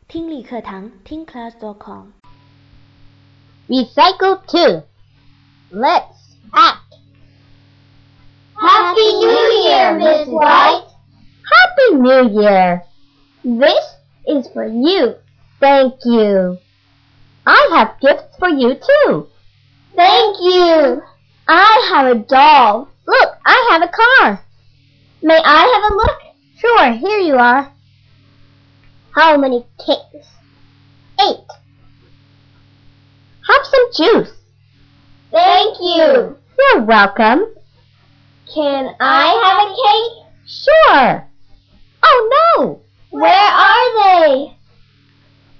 听力课堂听 class.com Recycle 2. Let's act. Happy New Year, Miss White. Happy New Year. This is for you. Thank you. I have gifts for you too. Thank you. I have a doll. Look, I have a car. May I have a look? Sure, here you are. How many cakes? 8. Have some juice. Thank you. You're welcome. Can I have a cake? Sure. Oh no! Where are they?